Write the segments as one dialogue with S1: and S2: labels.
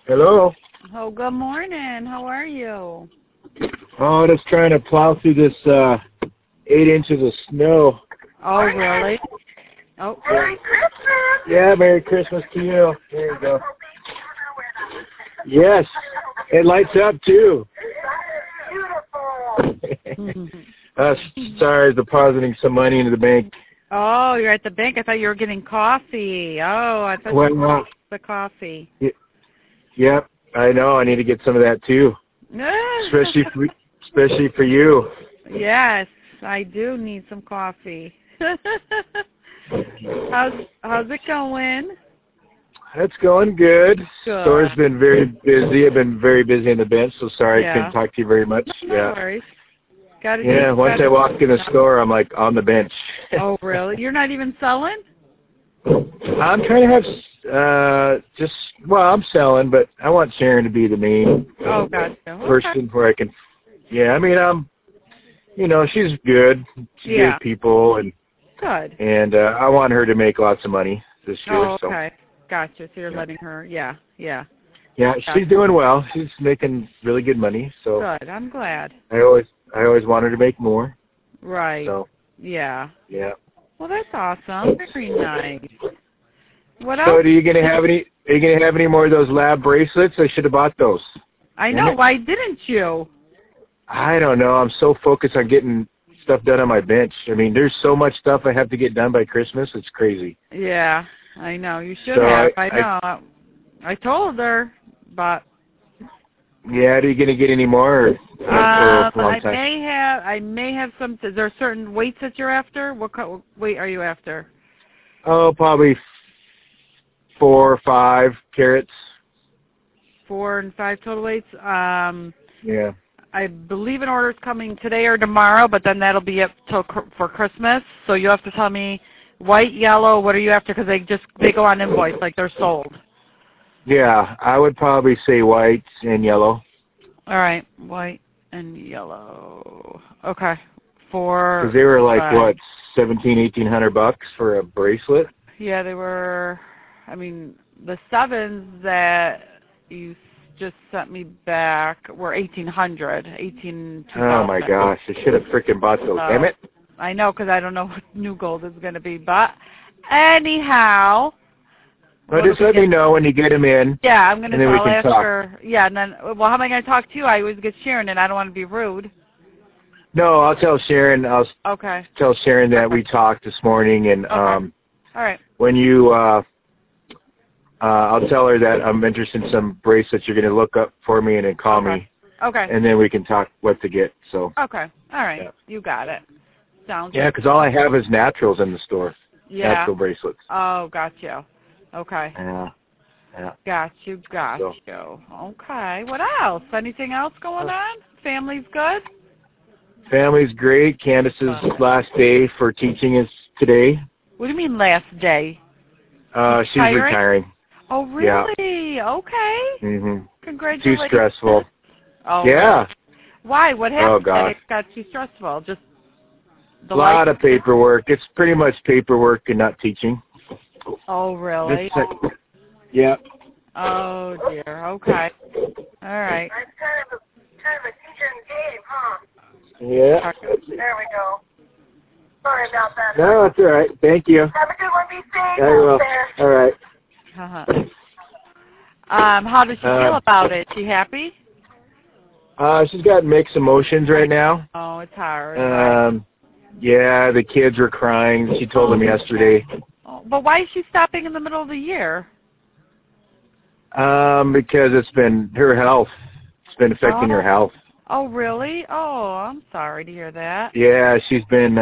S1: Hello.
S2: Oh, good morning. How are you?
S1: Oh, just trying to plow through this 8 inches of snow.
S2: Oh, really? Oh.
S3: Merry Christmas!
S1: Yeah, Merry Christmas to you. There you go. Yes, it lights up too.
S3: Beautiful!
S1: Sorry, depositing some money into the bank.
S2: Oh, you're at the bank. I thought you were getting coffee. Oh, I thought you were the coffee.
S1: Yep, I know. I need to get some of that too. Especially for you.
S2: Yes, I do need some coffee. How's it going?
S1: It's going good.
S2: Good.
S1: Store's been very busy. I've been very busy in the bench, so sorry I couldn't talk to you very much.
S2: No worries.
S1: Once I walk in the store, I'm like on the bench.
S2: Oh, really? You're not even selling?
S1: I'm trying to have I'm selling, but I want Sharon to be the main person where I can. Yeah, I mean, she's good. She's good people, and
S2: good.
S1: And I want her to make lots of money this year.
S2: Oh, okay. Gotcha. So you're letting her. Yeah.
S1: Yeah, she's doing well. She's making really good money. So
S2: good. I'm glad.
S1: I always want her to make more.
S2: Right.
S1: So
S2: yeah.
S1: Well,
S2: that's awesome. Very nice. What else?
S1: So, are you gonna have any more of those lab bracelets? I should have bought those.
S2: I know. Why didn't you?
S1: I don't know. I'm so focused on getting stuff done on my bench. I mean, there's so much stuff I have to get done by Christmas. It's crazy.
S2: Yeah, I know. You should have. I know. I told her, but.
S1: Yeah, are you gonna get any more?
S2: I may have some. Is there certain weights that you're after? What weight are you after?
S1: Oh, probably 4 or 5 carats.
S2: 4 and 5 total weights.
S1: Yeah.
S2: I believe an order's coming today or tomorrow, but then that'll be up for Christmas. So you have to tell me white, yellow. What are you after? Because they go on invoice like they're sold.
S1: Yeah, I would probably say white and yellow.
S2: All right, white and yellow. Okay. Because
S1: they were like what, $1,700-$1,800 for a bracelet?
S2: Yeah, they were. I mean, the 7s that you just sent me back were $1,800.
S1: Oh my gosh! I should have freaking bought those. Damn it!
S2: I know, because I don't know what new gold is going to be. But anyhow.
S1: Well, just let me know when you get them in.
S2: Yeah, I'm going to ask her. Yeah, and then, how am I going to talk to you? I always get Sharon, and I don't want to be rude.
S1: No, I'll tell Sharon. I'll tell Sharon that we talked this morning, and
S2: all right.
S1: When you, I'll tell her that I'm interested in some bracelets. You're going to look up for me and then call me.
S2: Okay.
S1: And then we can talk what to get. So.
S2: Okay. All right. Yeah. You got it. Sounds good.
S1: Yeah, because all I have is naturals in the store.
S2: Yeah.
S1: Natural bracelets.
S2: Oh, got you. Okay.
S1: Yeah.
S2: Got you. Okay. What else? Anything else going on? Family's good?
S1: Family's great. Candace's last day for teaching is today.
S2: What do you mean last day?
S1: She's retiring.
S2: Oh, really? Yeah. Okay.
S1: Mhm.
S2: Congratulations.
S1: Too stressful.
S2: Oh.
S1: Yeah.
S2: Why? What happened?
S1: Oh, God.
S2: It got too stressful. Just
S1: a lot of paperwork. It's pretty much paperwork and not teaching.
S2: Oh, really?
S1: Yeah.
S2: Oh, dear. Okay. All right.
S3: That's kind of a teacher's game, huh?
S1: Yeah.
S3: There we go. Sorry about that.
S1: No, that's all right. Thank you.
S3: Have a good one. Be safe
S1: out
S3: there.
S1: All right.
S2: How does she feel about it? She happy?
S1: She's got mixed emotions right now.
S2: Oh, it's hard.
S1: Yeah, the kids were crying. She told them yesterday.
S2: Oh, but why is she stopping in the middle of the year?
S1: Because it's been her health. It's been affecting her health.
S2: Oh, really? Oh, I'm sorry to hear that.
S1: Yeah, she's been,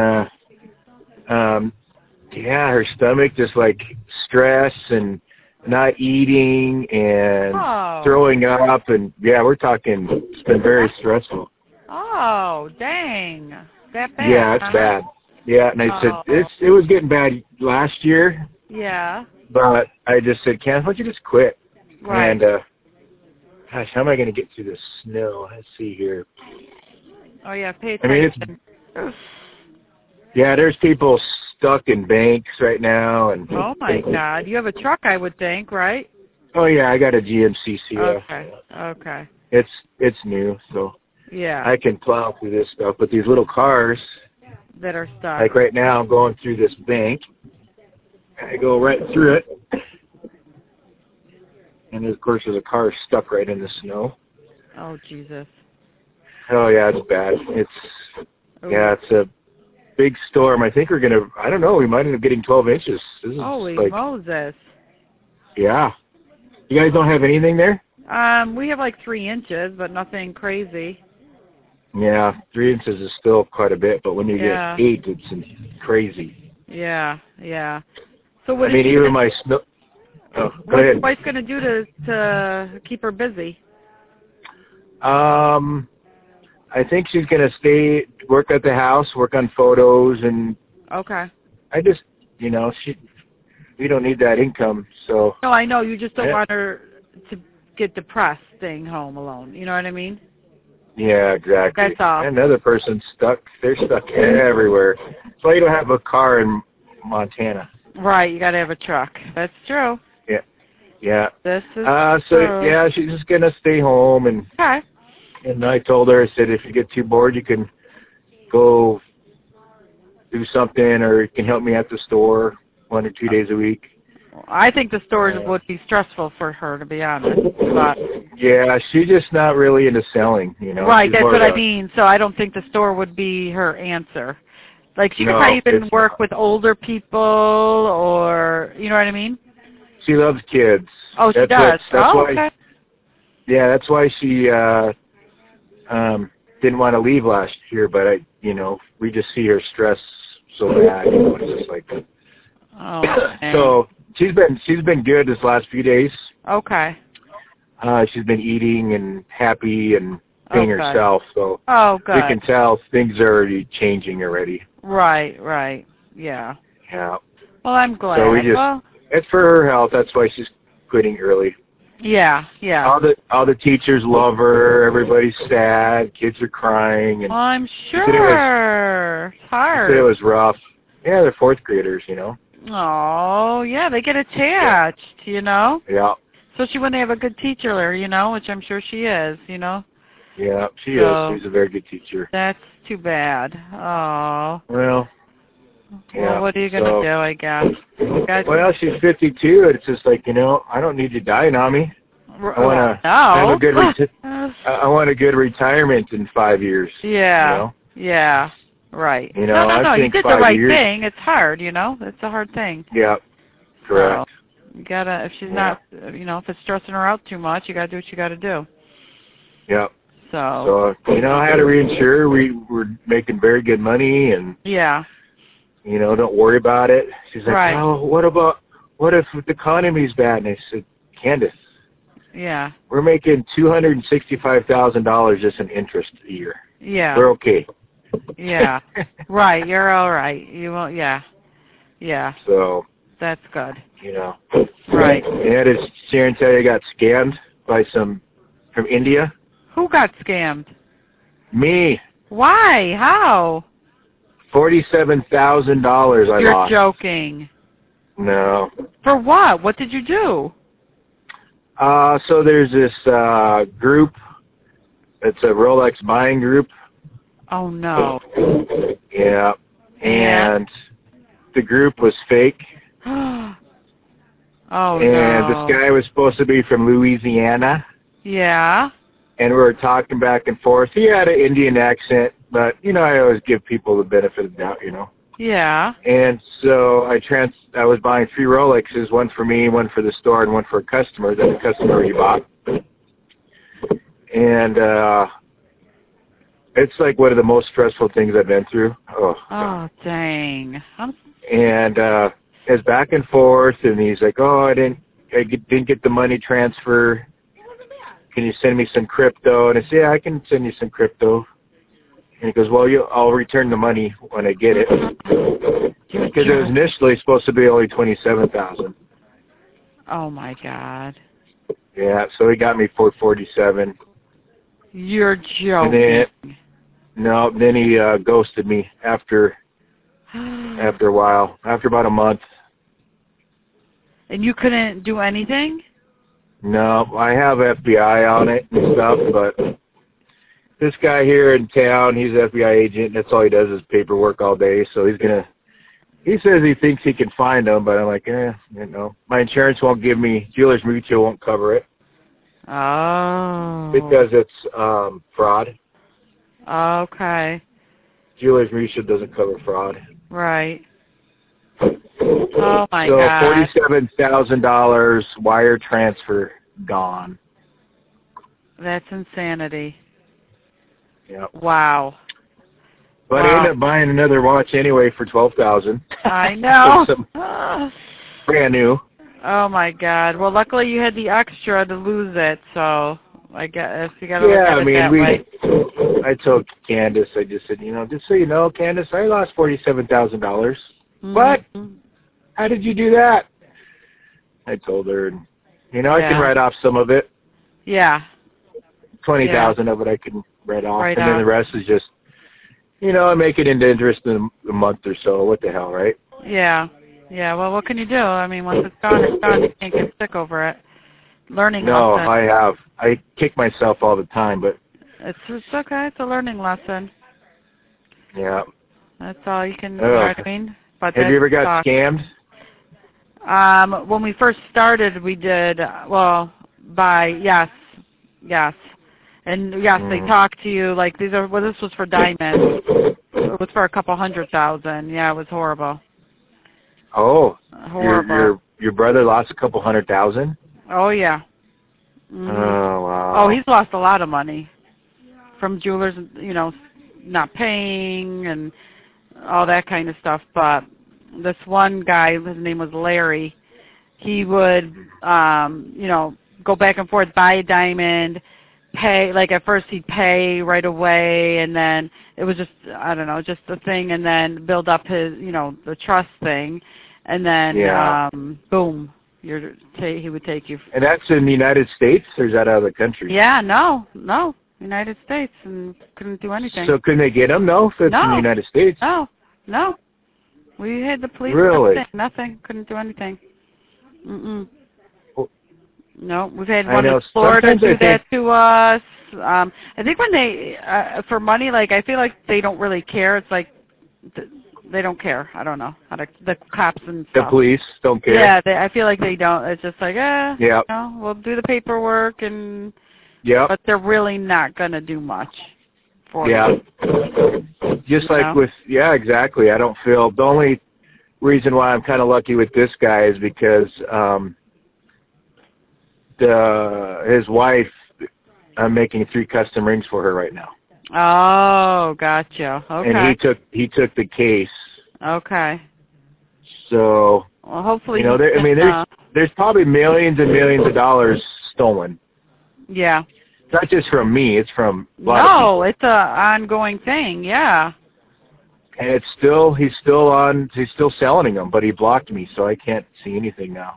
S1: her stomach just like stress and not eating and throwing up. And, we're talking, it's been very stressful.
S2: Oh, dang. That bad?
S1: Yeah, it's bad. Yeah, and I said, it was getting bad last year.
S2: Yeah.
S1: But I just said, Ken, why don't you just quit?
S2: Right.
S1: And, gosh, how am I going to get through this snow? Let's see here.
S2: Oh, yeah, pay attention.
S1: There's people stuck in banks right now. And
S2: oh, my God. You have a truck, I would think, right?
S1: Oh yeah, I got a GMC Sierra.
S2: Okay.
S1: It's new, so
S2: Yeah.
S1: I can plow through this stuff. But these little cars
S2: that are stuck.
S1: Like right now, I'm going through this bank. I go right through it, and of course, there's a car stuck right in the snow.
S2: Oh Jesus.
S1: Oh yeah, it's bad. It's a big storm. I think we're gonna. I don't know. We might end up getting 12 inches. This is
S2: Holy
S1: like,
S2: Moses.
S1: Yeah. You guys don't have anything there?
S2: We have like 3 inches, but nothing crazy.
S1: Yeah, 3 inches is still quite a bit, but when you get 8, it's crazy.
S2: Yeah. So what?
S1: I mean, even my snow. Oh, go ahead.
S2: What's your wife gonna do to keep her busy?
S1: I think she's gonna work at the house, work on photos, and.
S2: Okay.
S1: I just, we don't need that income, so.
S2: No, I know. You just don't want her to get depressed staying home alone. You know what I mean?
S1: Yeah, exactly.
S2: That's all.
S1: Another person's stuck. They're stuck everywhere. That's why you don't have a car in Montana.
S2: Right. You got to have a truck. That's true.
S1: Yeah.
S2: This is
S1: true. Yeah, she's just going to stay home. And,
S2: okay.
S1: And I told her, I said, if you get too bored, you can go do something, or you can help me at the store 1 or 2 days a week.
S2: I think the stores would be stressful for her, to be honest. But
S1: yeah, she's just not really into selling,
S2: Right, that's what I mean. So I don't think the store would be her answer. Like, she could probably even work with older people, or, you know what I mean?
S1: She loves kids.
S2: Oh, she does?
S1: Okay. Yeah, that's why she didn't want to leave last year, but we just see her stress so bad, it's just like.
S2: Oh.
S1: So she's been good this last few days.
S2: Okay.
S1: She's been eating and happy and being herself, so.
S2: Oh, good.
S1: You can tell things are already changing already.
S2: Right. Yeah.
S1: Yeah.
S2: Well, I'm glad.
S1: So it's for her health. That's why she's quitting early.
S2: Yeah.
S1: All the teachers love her. Everybody's sad. Kids are crying. And
S2: I'm sure. It's hard.
S1: It was rough. Yeah, they're 4th graders,
S2: Oh, yeah, they get attached,
S1: Yeah.
S2: Especially when they have a good teacher there, which I'm sure she is,
S1: Yeah, she is. She's a very good teacher.
S2: That's too bad. Oh.
S1: Well, yeah.
S2: Well, what are you going to do, I guess?
S1: Well, she's 52, and it's just like, I don't need you dying on me. I want to have a good I want a good retirement in 5 years.
S2: Yeah. Yeah. Right. No.
S1: I
S2: You
S1: think
S2: did the right thing. It's hard, It's a hard thing.
S1: Yeah. Correct.
S2: So, you gotta. If she's not, if it's stressing her out too much, you gotta do what you gotta do.
S1: Yep.
S2: So.
S1: I had to reinsure. We were making very good money, and.
S2: Yeah.
S1: Don't worry about it. She's like,
S2: right.
S1: Oh, what if the economy's bad? And I said, Candace.
S2: Yeah.
S1: We're making $265,000 just in interest a year.
S2: Yeah.
S1: We're okay.
S2: Yeah. Right. You're all right. You won't. Yeah. Yeah.
S1: So.
S2: That's good.
S1: Right. And did Sharon tell you I got scammed by some from India?
S2: Who got scammed?
S1: Me.
S2: Why? How?
S1: $47,000 I lost.
S2: You're joking.
S1: No.
S2: For what? What did you do?
S1: So there's this group. It's a Rolex buying group.
S2: Oh, no.
S1: Yeah. And the group was fake.
S2: Oh,
S1: and this guy was supposed to be from Louisiana.
S2: Yeah.
S1: And we were talking back and forth. He had an Indian accent, but, I always give people the benefit of the doubt,
S2: Yeah.
S1: And so I was buying 3 Rolexes, one for me, one for the store, and one for a customer that the customer already bought. And it's like one of the most stressful things I've been through.
S2: Oh dang.
S1: And it's back and forth, and he's like, I didn't get the money transfer. Can you send me some crypto? And I say, yeah, I can send you some crypto. And he goes, well, I'll return the money when I get it. Because it was initially supposed to be only $27,000.
S2: Oh my God.
S1: Yeah, so he got me $447.
S2: You're joking.
S1: And then he ghosted me after a while, after about a month.
S2: And you couldn't do anything?
S1: No, I have FBI on it and stuff, but this guy here in town, he's an FBI agent, and that's all he does is paperwork all day, so he says he thinks he can find them, but I'm like, my insurance won't give me, Jewelers Mutual won't cover it.
S2: Oh.
S1: Because it's fraud.
S2: Okay.
S1: Jewelers Mutual doesn't cover fraud.
S2: Right. Oh my
S1: so
S2: God.
S1: So $47,000 wire transfer gone.
S2: That's insanity.
S1: Yep.
S2: Wow.
S1: But I ended up buying another watch anyway for $12,000.
S2: I know.
S1: Brand new.
S2: Oh my God. Well, luckily you had the extra to lose it, so I guess you got to look at it that way.
S1: I told Candace, I just said, just so you know, Candace, I lost $47,000.
S2: Mm-hmm.
S1: What? How did you do that? I told her, and, I can write off some of it.
S2: Yeah.
S1: 20,000 of it I can write off,
S2: and
S1: then the rest is just, I make it into interest in a month or so. What the hell, right?
S2: Yeah. Yeah, well, what can you do? I mean, once it's gone, it's gone. You can't get sick over it. Learning lesson.
S1: No, I have. I kick myself all the time, but...
S2: It's okay. It's a learning lesson.
S1: Yeah.
S2: That's all you can, you know what I mean? But
S1: have you ever got scammed?
S2: When we first started, we did, yes. And yes, they talk to you, like, this was for diamonds. It was for a couple $100,000. Yeah, it was horrible.
S1: Oh.
S2: Horrible.
S1: Your brother lost a couple $100,000?
S2: Oh, yeah. Mm-hmm.
S1: Oh, wow.
S2: Oh, he's lost a lot of money from jewelers, not paying and all that kind of stuff. But this one guy, his name was Larry, he would, go back and forth, buy a diamond, pay, like at first he'd pay right away, and then it was just, I don't know, just the thing, and then build up his, the trust thing, and then, boom, he would take you.
S1: And that's in the United States, or is that out of the country?
S2: Yeah, no, United States, and couldn't do anything.
S1: So couldn't they get him? No, if it's in the United States.
S2: No. We had the police.
S1: Really?
S2: Nothing. Couldn't do anything. Mm-mm.
S1: Well,
S2: no, we've had one in Florida do that to us. I think when they, for money, like, I feel like they don't really care. It's like, they don't care. I don't know. The cops and stuff.
S1: The police don't care?
S2: Yeah, I feel like they don't. It's just like, we'll do the paperwork, and but they're really not going to do much for you.
S1: Just like with, exactly. I don't feel, the only reason why I'm kind of lucky with this guy is because his wife, I'm making 3 custom rings for her right now.
S2: Oh, gotcha. Okay.
S1: And he took the case.
S2: Okay.
S1: So,
S2: well, hopefully,
S1: there's probably millions and millions of dollars stolen.
S2: Yeah.
S1: It's not just from me, it's from a lot of people.
S2: It's a ongoing thing, yeah.
S1: And he's still selling them, but he blocked me, so I can't see anything now.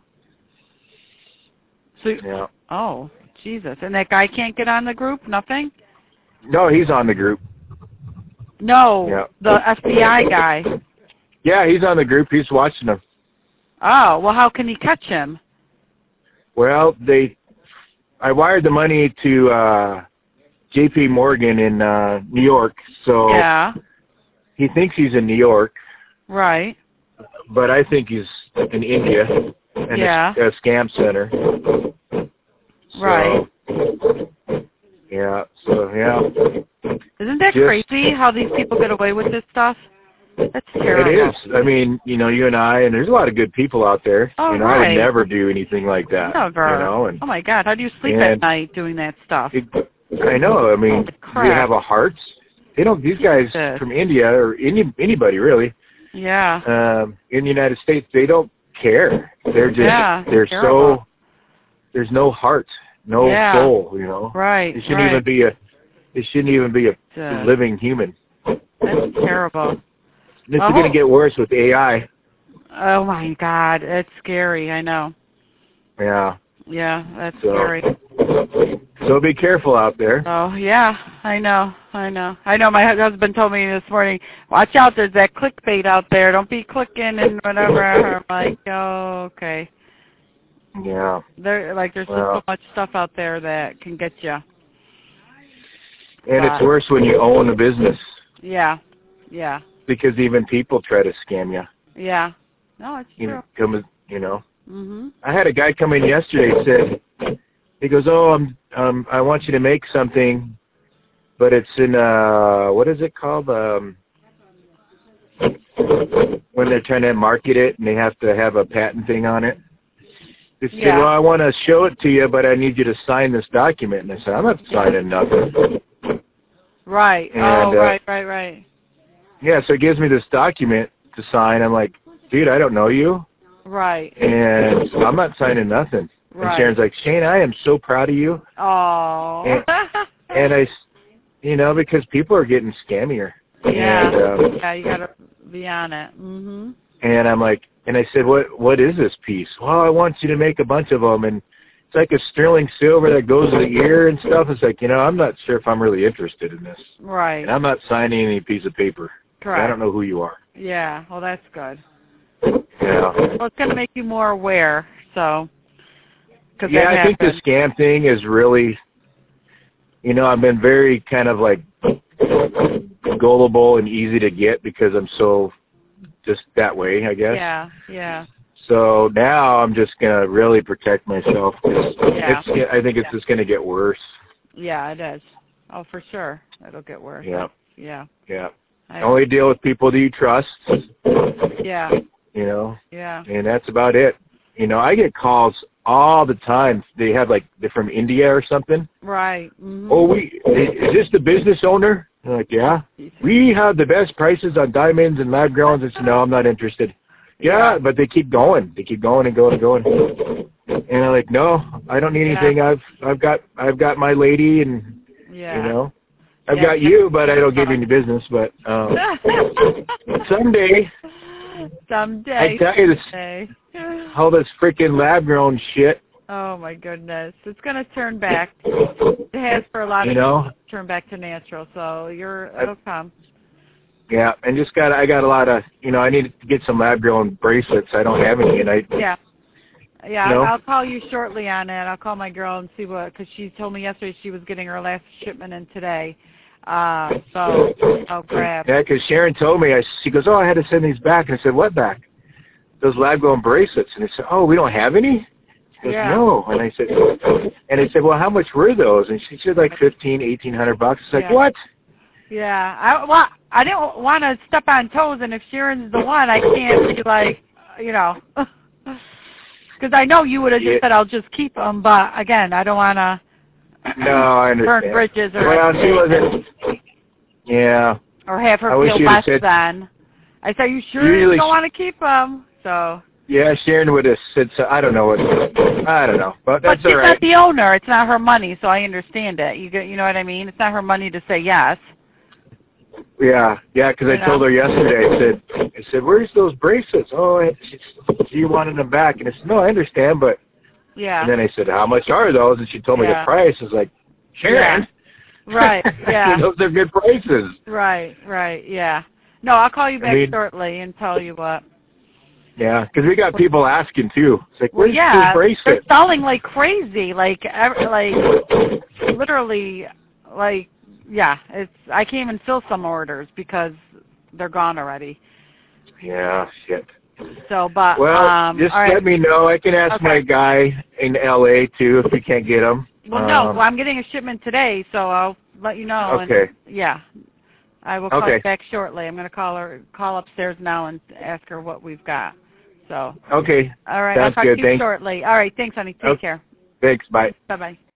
S2: So, oh, Jesus. And that guy can't get on the group? Nothing?
S1: No, he's on the group.
S2: No, the FBI guy.
S1: Yeah, he's on the group. He's watching them.
S2: Oh, well, how can he catch him?
S1: Well, I wired the money to J.P. Morgan in New York, so he thinks he's in New York.
S2: Right.
S1: But I think he's in India and a scam center.
S2: Right. Isn't that crazy how these people get away with this stuff? That's terrible.
S1: It is. I mean, you and I, and there's a lot of good people out there.
S2: Oh,
S1: I would never do anything like that.
S2: Never.
S1: And,
S2: oh my God, how do you sleep at night doing that stuff?
S1: I know. I mean, they have a heart. They don't. These guys from India or anybody really.
S2: Yeah.
S1: In the United States, they don't care. They're just. They're terrible. So. There's no heart, no soul.
S2: Right.
S1: It shouldn't even be a. It shouldn't even be a living human.
S2: That's terrible.
S1: This is going to get worse with AI.
S2: Oh my God, it's scary. I know.
S1: Yeah.
S2: Yeah, that's scary.
S1: So be careful out there.
S2: Oh yeah, I know. My husband told me this morning, watch out, there's that clickbait out there. Don't be clicking and whatever. I'm like, oh, okay.
S1: Yeah.
S2: There's just so much stuff out there that can get you.
S1: And it's worse when you own a business.
S2: Yeah. Yeah.
S1: Because even people try to scam you.
S2: Yeah. No, it's true.
S1: Mhm. I had a guy come in yesterday. He goes, "Oh, I want you to make something, but it's in what is it called? When they're trying to market it and they have to have a patent thing on it." He said, "Well, I want to show it to you, but I need you to sign this document." And I said, "I'm not signing nothing."
S2: Right.
S1: And,
S2: right.
S1: Yeah, so he gives me this document to sign. I'm like, "Dude, I don't know you."
S2: Right.
S1: And so I'm not signing nothing.
S2: Right.
S1: And Sharon's like, "Shane, I am so proud of you."
S2: Oh.
S1: And I, because people are getting scammier.
S2: Yeah.
S1: And,
S2: yeah, you gotta be on it. Mhm.
S1: And I'm like, and I said, "What is this piece?" "Well, I want you to make a bunch of them, and it's like a sterling silver that goes to the ear and stuff." It's like, I'm not sure if I'm really interested in this.
S2: Right.
S1: And I'm not signing any piece of paper.
S2: Correct.
S1: I don't know who you are.
S2: Yeah. Well, that's good.
S1: Yeah.
S2: Well, it's going to make you more aware, so.
S1: Yeah, I think the scam thing is really, I've been very kind of like gullible and easy to get because I'm so just that way, I guess.
S2: Yeah.
S1: So now I'm just going to really protect myself. I think it's just going to get worse.
S2: Yeah, it is. Oh, for sure. It'll get worse.
S1: Yeah. Only deal with people that you trust.
S2: Yeah.
S1: Yeah. And that's about it. I get calls all the time. They're from India or something.
S2: Right. Mm-hmm.
S1: "Oh, is this the business owner?" I'm like, "Yeah. We have the best prices on diamonds and lab grown." I said, "No, I'm not interested." "Yeah, but they keep going. They keep going and going and going." And I'm like, "No, I don't need anything. I've got my lady, and I've got you, but I don't give you any business. But someday, I tell you this, all this freaking lab grown shit."
S2: Oh my goodness, it's going to turn back. It has for a lot of people turn back to natural. So it'll come.
S1: Yeah, and I got a lot of, I need to get some lab grown bracelets. I don't have any, and
S2: I'll call you shortly on it. I'll call my girl and see because she told me yesterday she was getting her last shipment in today. So I'll grab.
S1: Yeah, because Sharon told me, she goes, "Oh, I had to send these back." And I said, "What back?" "Those lab grown bracelets." And I said, "Oh, we don't have any?" She goes, "No." And I said, "Well, how much were those?" And she said like $1,500-$1,800. It's like, what?
S2: Yeah. I didn't want to step on toes, and if Sharon's the one, I can't be like, because I know you would have just said, "I'll just keep them," but again, I don't want to.
S1: No, I understand.
S2: Burn bridges or
S1: she wasn't. Yeah.
S2: Or have her feel less than. I said, "You sure you don't want to keep them?" So.
S1: Yeah, Sharon would have said so. I don't know but that's all right.
S2: But she's not the owner. It's not her money, so I understand it. You know what I mean? It's not her money to say yes.
S1: Yeah, because I told her yesterday. I said, "Where's those bracelets?" "Oh, she wanted them back," and I said, "No, I understand, but."
S2: Yeah.
S1: And then I said, "How much are those?" And she told me the price. I was like, "Sharon."
S2: Yeah. Right. Yeah.
S1: Those are good prices.
S2: Right. Yeah. No, I'll call you back shortly and tell you what.
S1: Yeah, because we got people asking too. It's like, "Where's those bracelets?"
S2: They're selling like crazy, like literally, like. Yeah, I can't even fill some orders because they're gone already.
S1: Yeah, shit.
S2: So, but
S1: just let me know. I can ask my guy in LA too if we can't get him.
S2: Well, I'm getting a shipment today, so I'll let you know.
S1: Okay.
S2: And, I will call you back shortly. I'm going to call upstairs now and ask her what we've got. So.
S1: Okay.
S2: All right.
S1: Sounds
S2: I'll talk
S1: good.
S2: to you shortly. All right. Thanks, honey. Take care.
S1: Thanks. Bye.
S2: Bye-bye.